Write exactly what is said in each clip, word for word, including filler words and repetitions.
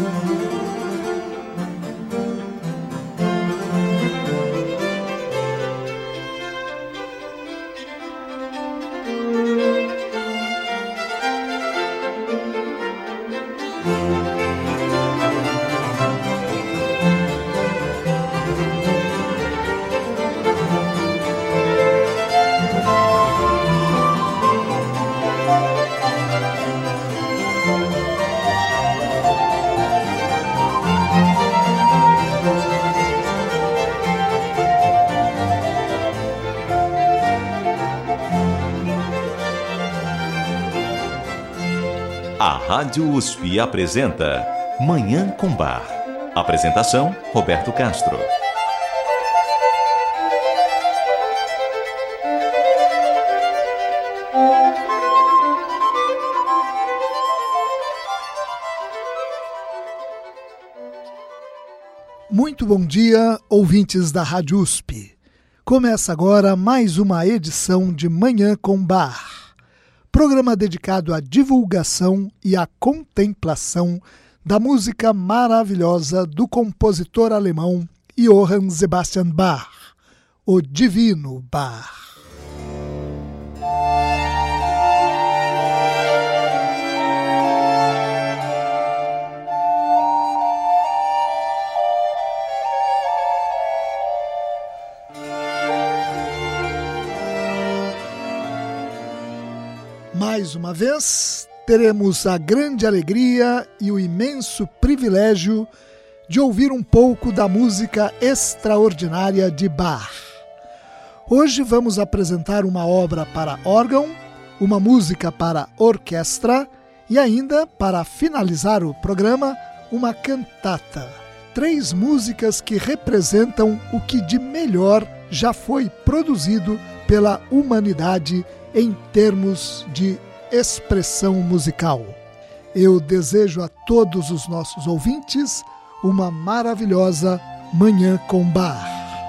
A Rádio U S P apresenta Manhã com Bar. Apresentação, Roberto Castro. Muito bom dia, ouvintes da Rádio U S P. Começa agora mais uma edição de Manhã com Bar. Programa dedicado à divulgação e à contemplação da música maravilhosa do compositor alemão Johann Sebastian Bach, o Divino Bach. Mais uma vez, teremos a grande alegria e o imenso privilégio de ouvir um pouco da música extraordinária de Bach. Hoje vamos apresentar uma obra para órgão, uma música para orquestra e ainda, para finalizar o programa, uma cantata. Três músicas que representam o que de melhor já foi produzido pela humanidade em termos de expressão musical. Eu desejo a todos os nossos ouvintes uma maravilhosa Manhã com Bar.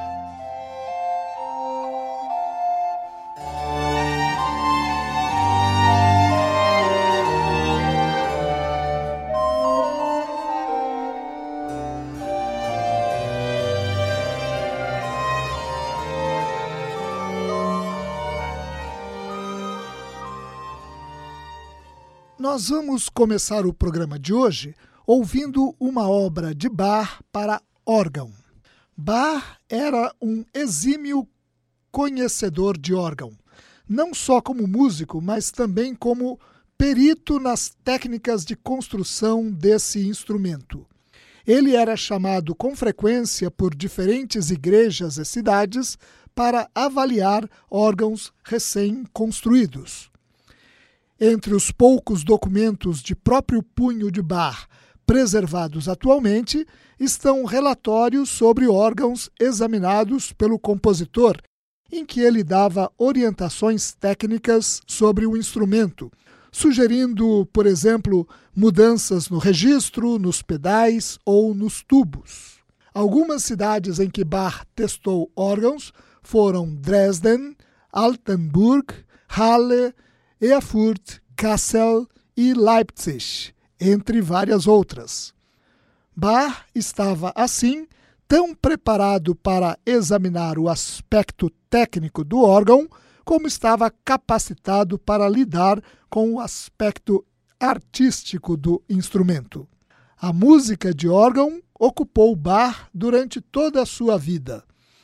Nós vamos começar o programa de hoje ouvindo uma obra de Bach para órgão. Bach era um exímio conhecedor de órgão, não só como músico, mas também como perito nas técnicas de construção desse instrumento. Ele era chamado com frequência por diferentes igrejas e cidades para avaliar órgãos recém-construídos. Entre os poucos documentos de próprio punho de Bach preservados atualmente estão relatórios sobre órgãos examinados pelo compositor, em que ele dava orientações técnicas sobre o instrumento, sugerindo, por exemplo, mudanças no registro, nos pedais ou nos tubos. Algumas cidades em que Bach testou órgãos foram Dresden, Altenburg, Halle, Erfurt, Kassel e Leipzig, entre várias outras. Bach estava, assim, tão preparado para examinar o aspecto técnico do órgão, como estava capacitado para lidar com o aspecto artístico do instrumento. A música de órgão ocupou Bach durante toda a sua vida.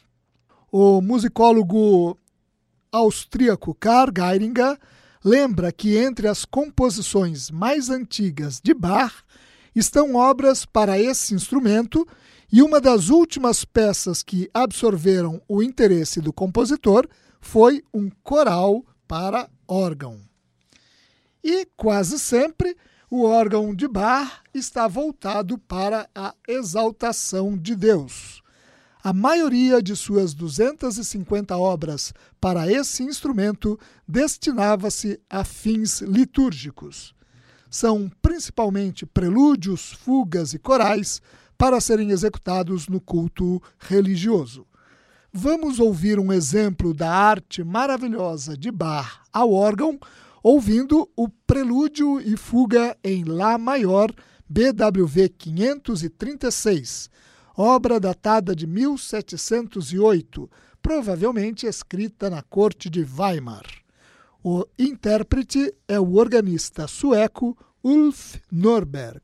O musicólogo austríaco Karl Geiringer lembra que entre as composições mais antigas de Bach estão obras para esse instrumento e uma das últimas peças que absorveram o interesse do compositor foi um coral para órgão. E, quase sempre, o órgão de Bach está voltado para a exaltação de Deus. A maioria de suas duzentas e cinquenta obras para esse instrumento destinava-se a fins litúrgicos. São principalmente prelúdios, fugas e corais para serem executados no culto religioso. Vamos ouvir um exemplo da arte maravilhosa de Bach ao órgão, ouvindo o prelúdio e fuga em Lá maior, B W V quinhentos e trinta e seis, obra datada de mil setecentos e oito, provavelmente escrita na corte de Weimar. O intérprete é o organista sueco Ulf Norberg.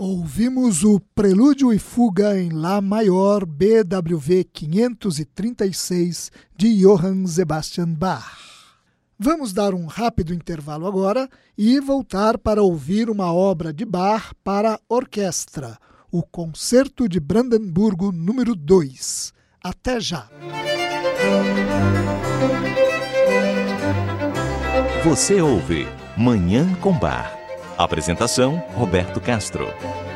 Ouvimos o Prelúdio e Fuga em Lá maior B W V quinhentos e trinta e seis de Johann Sebastian Bach. Vamos dar um rápido intervalo agora e voltar para ouvir uma obra de Bach para orquestra, o Concerto de Brandemburgo número dois. Até já! Você ouve Manhã com Bar. Apresentação, Roberto Castro.